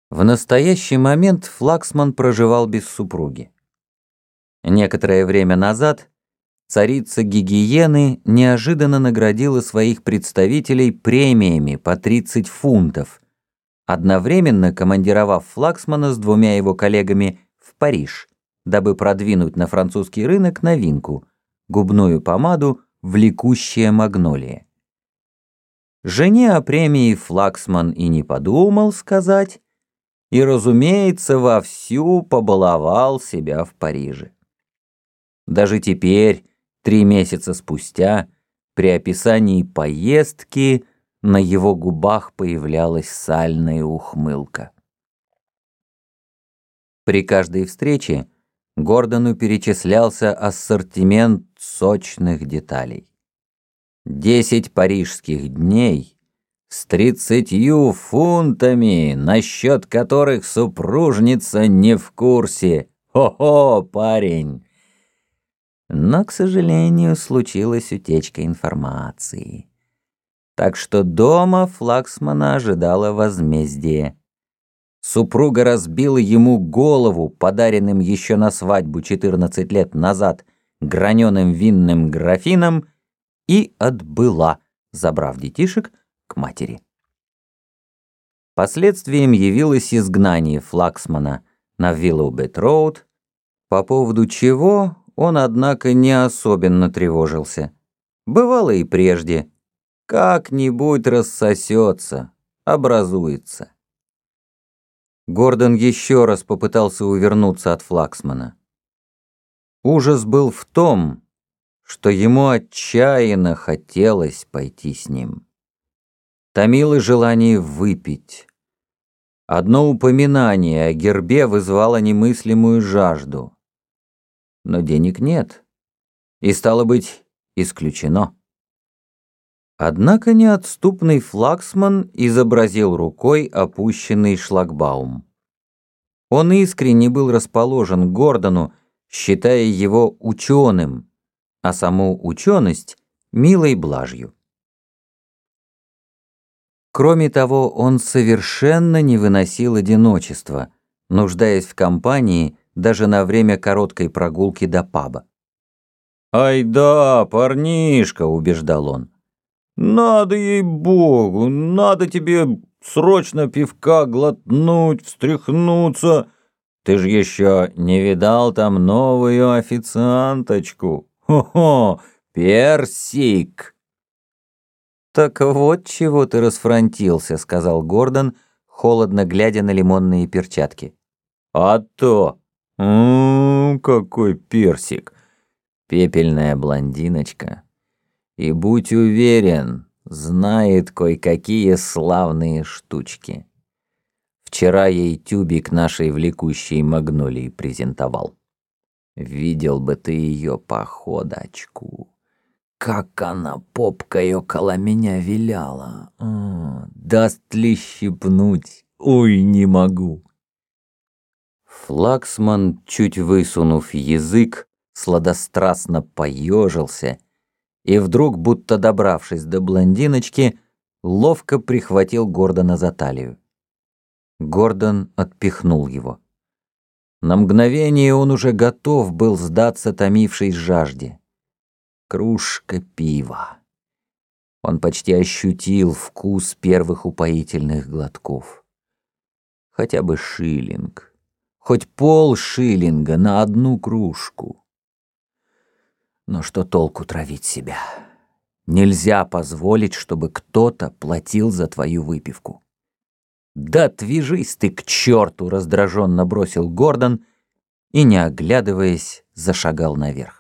В настоящий момент Флаксман проживал без супруги. Некоторое время назад царица Гигиены неожиданно наградила своих представителей премиями по 30 фунтов, одновременно командировав Флаксмана с двумя его коллегами в Париж, дабы продвинуть на французский рынок новинку – губную помаду «Влекущая магнолия». Жене о премии Флаксман и не подумал сказать, и, разумеется, вовсю побаловал себя в Париже. Даже теперь, 3 месяца спустя, при описании поездки на его губах появлялась сальная ухмылка. При каждой встрече Гордону перечислялся ассортимент сочных деталей. 10 парижских дней с 30 фунтами, насчет которых супружница не в курсе. Хо-хо, парень! Но, к сожалению, случилась утечка информации. Так что дома Флаксмана ожидало возмездие. Супруга разбила ему голову подаренным еще на свадьбу 14 лет назад граненым винным графином и отбыла, забрав детишек к матери. Последствием явилось изгнание Флаксмана на Виллоубет-роуд, по поводу чего он, однако, не особенно тревожился. Бывало и прежде. Как-нибудь рассосется, образуется. Гордон еще раз попытался увернуться от Флаксмана. Ужас был в том, что ему отчаянно хотелось пойти с ним. Томило желание выпить. Одно упоминание о гербе вызвало немыслимую жажду. Но денег нет, и, стало быть, исключено. Однако неотступный Флаксман изобразил рукой опущенный шлагбаум. Он искренне был расположен к Гордону, считая его ученым, а саму ученость — милой блажью. Кроме того, он совершенно не выносил одиночества, нуждаясь в компании даже на время короткой прогулки до паба. «Ай да, парнишка», — убеждал он, — «надо, ей-богу, надо тебе срочно пивка глотнуть, встряхнуться. Ты же еще не видал там новую официанточку? Хо-хо, персик!» «Так вот чего ты расфрантился», — сказал Гордон, холодно глядя на лимонные перчатки. «А то! Какой персик! Пепельная блондиночка. И будь уверен, знает кое-какие славные штучки. Вчера ей тюбик нашей влекущей магнолии презентовал. Видел бы ты ее походочку. Как она попкой около меня виляла. Даст ли щипнуть? Ой, не могу». Флаксман, чуть высунув язык, сладострастно поежился и вдруг, будто добравшись до блондиночки, ловко прихватил Гордона за талию. Гордон отпихнул его. На мгновение он уже готов был сдаться томившей жажде. Кружка пива. Он почти ощутил вкус первых упоительных глотков. Хотя бы шиллинг, хоть полшиллинга на одну кружку. Но что толку травить себя? Нельзя позволить, чтобы кто-то платил за твою выпивку. «Да отвяжись ты к черту!» — раздраженно бросил Гордон и, не оглядываясь, зашагал наверх.